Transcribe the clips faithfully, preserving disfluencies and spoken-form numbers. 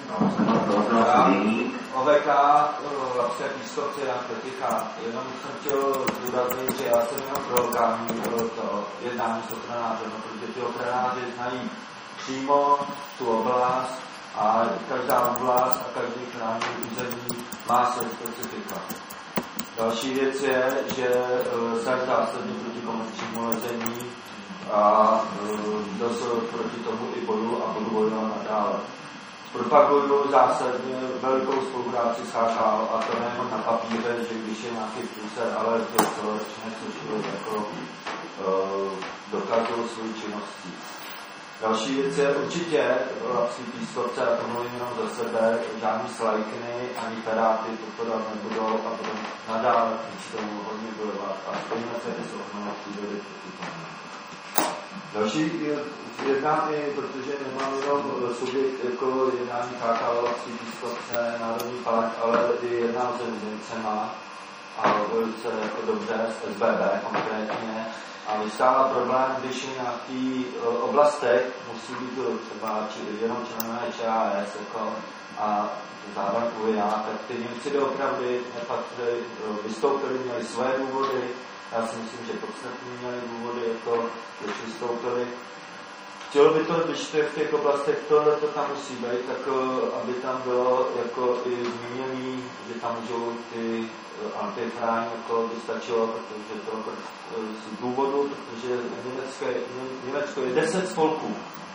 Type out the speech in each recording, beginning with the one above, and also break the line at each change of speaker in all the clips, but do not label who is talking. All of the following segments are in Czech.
O V K, vlastně pískovce Jan Krticha, jenom jsem chtěl zdůraznit, že já jsem jenom pro lokální to jednání s ochranářem, protože ty ochranáři znají přímo tu oblast a každá oblast a každý chráněný území má své specifika. Další věc je, že jsem zásadně proti komerčnímu lezení a dost proti tomu i boju a budu bojovat nadále. Propaguju zásadně velikou spolupráci s H K a to nejenom na papíře, že když je nějaký průser, ale to je společně, což jako uh, dokazují svou činností. Další věc je určitě lapský pískovce, a to mluvím jenom za sebe, žádný slajkny ani peráty podporovat nebudou a budou nadále k tomu hodně bojovat a stejně se i s ochranou přírody proti tomu. Další jednání, protože nemám jenom subjekt jako jednání K K O, lapský pískovce, Národní park, ale i jednám se Zimcema a velice jako dobře s S B B konkrétně. A vystává problém, když v nějakých oblastech musí být třeba či, jenom členové Č A S jako, a zároveň U I A, tak ty Němci doopravdy nepatří, vystoupili, měli své důvody. Já si myslím, že podstatně měli důvody, jako když vystoupili. Chtělo by to, když to v těch oblastech tohle to tam musí být, tak aby tam bylo jako i zmíněný, že tam můžou ty antifráň, jako by stačilo, protože to z důvodu, protože Německé, Německo je deset spolků.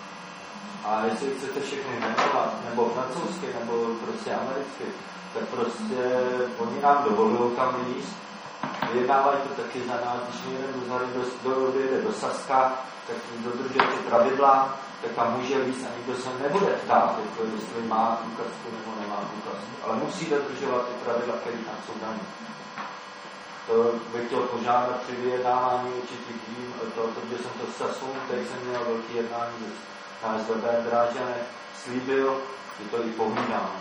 A jestli chcete všechny jmenovat, nebo francouzsky, nebo prostě americky, tak prostě oni nám dovolují tam líst. Vyjednávají to taky za nás, když my jeden do, do, do, do Saska, tak dodržuje ty pravidla, tak tam může líst a nikdo se nebude ptát, jako jestli má průkazku nebo nemá průkazku. Ale musí dodržovat ty pravidla, které tam jsou dané. To bych chtěl požádat při vyjednávání určitých tým, protože jsem to s Sasou, tady jsem měl velký jednání na S B B Drážďane, slíbil, že to i pohlídám.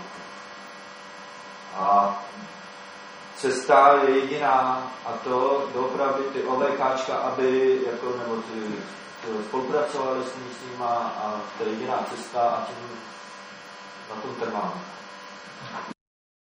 A cesta je jediná, a to doopravdy ty OVKčka, aby jako, nebo ty, ty spolupracovali s, ní, s nima, a to je jediná cesta a tím na tom trvám.